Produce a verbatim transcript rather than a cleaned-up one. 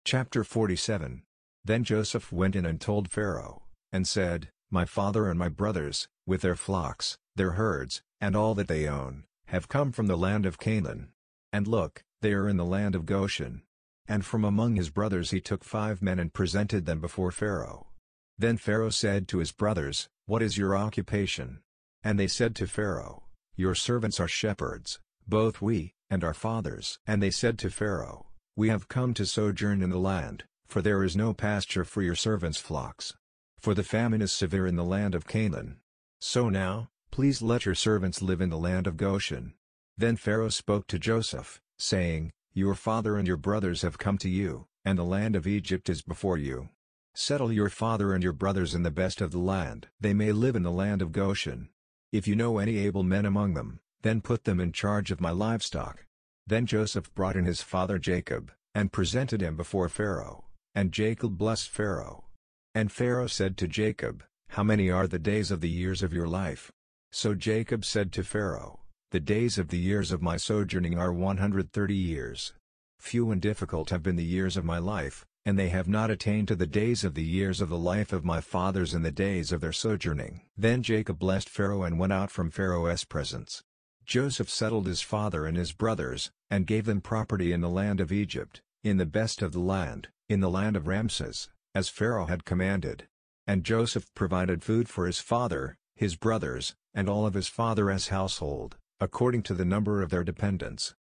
Chapter forty-seven. Then Joseph went in and told Pharaoh, and said, My father and my brothers, with their flocks, their herds, and all that they own, have come from the land of Canaan. And look, they are in the land of Goshen. And from among his brothers he took five men and presented them before Pharaoh. Then Pharaoh said to his brothers, What is your occupation? And they said to Pharaoh, Your servants are shepherds, both we, and our fathers. And they said to Pharaoh, We have come to sojourn in the land, for there is no pasture for your servants' flocks. For the famine is severe in the land of Canaan. So now, please let your servants live in the land of Goshen. Then Pharaoh spoke to Joseph, saying, Your father and your brothers have come to you, and the land of Egypt is before you. Settle your father and your brothers in the best of the land. They may live in the land of Goshen. If you know any able men among them, then put them in charge of my livestock. Then Joseph brought in his father Jacob, and presented him before Pharaoh, and Jacob blessed Pharaoh. And Pharaoh said to Jacob, How many are the days of the years of your life? So Jacob said to Pharaoh, The days of the years of my sojourning are one hundred thirty years. Few and difficult have been the years of my life, and they have not attained to the days of the years of the life of my fathers in the days of their sojourning. Then Jacob blessed Pharaoh and went out from Pharaoh's presence. Joseph settled his father and his brothers, and gave them property in the land of Egypt, in the best of the land, in the land of Ramses, as Pharaoh had commanded. And Joseph provided food for his father, his brothers, and all of his father's household, according to the number of their dependents.